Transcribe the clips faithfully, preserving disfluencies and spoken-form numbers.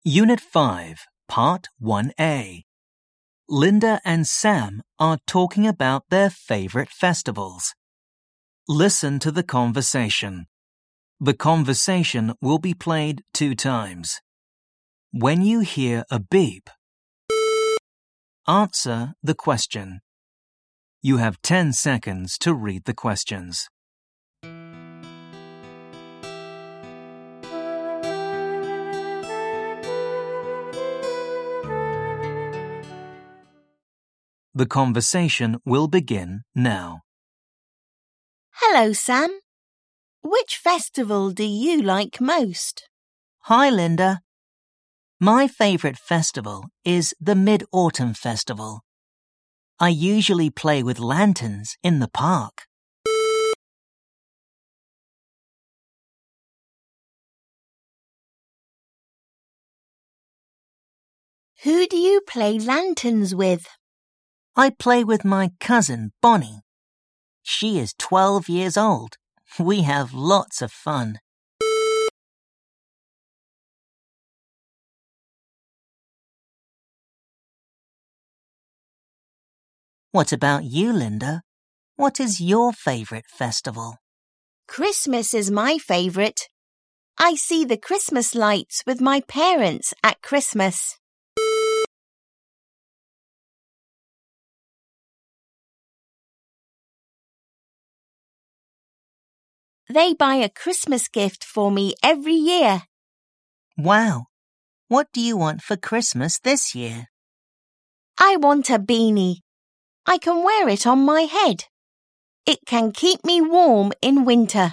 Unit five, Part one A. Linda and Sam are talking about their favorite festivals. Listen to the conversation. The conversation will be played two times. When you hear a beep, answer the question. You have ten seconds to read the questions. The conversation will begin now. Hello, Sam. Which festival do you like most? Hi, Linda. My favorite festival is the Mid-Autumn Festival. I usually play with lanterns in the park. Who do you play lanterns with? I play with my cousin, Bonnie. She is twelve years old. We have lots of fun. What about you, Linda? What is your favorite festival? Christmas is my favorite. I see the Christmas lights with my parents at Christmas. They buy a Christmas gift for me every year. Wow! What do you want for Christmas this year? I want a beanie. I can wear it on my head. It can keep me warm in winter.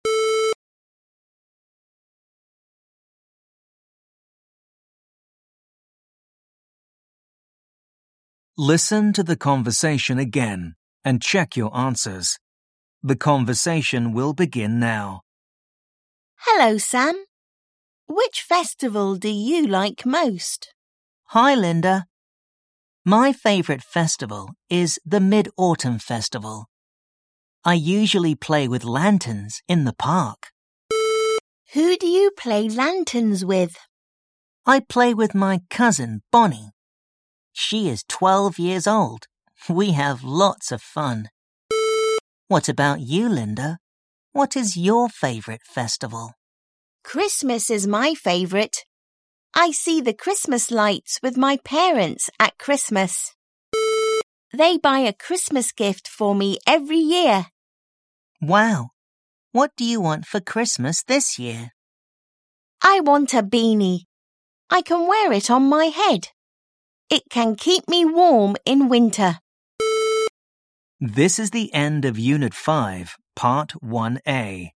Listen to the conversation again and check your answers. The conversation will begin now. Hello, Sam. Which festival do you like most? Hi, Linda. My favorite festival is the Mid-Autumn Festival. I usually play with lanterns in the park. Who do you play lanterns with? I play with my cousin, Bonnie. She is twelve years old. We have lots of fun. What about you, Linda? What is your favorite festival? Christmas is my favorite. I see the Christmas lights with my parents at Christmas. They buy a Christmas gift for me every year. Wow! What do you want for Christmas this year? I want a beanie. I can wear it on my head. It can keep me warm in winter. This is the end of Unit five, Part one A.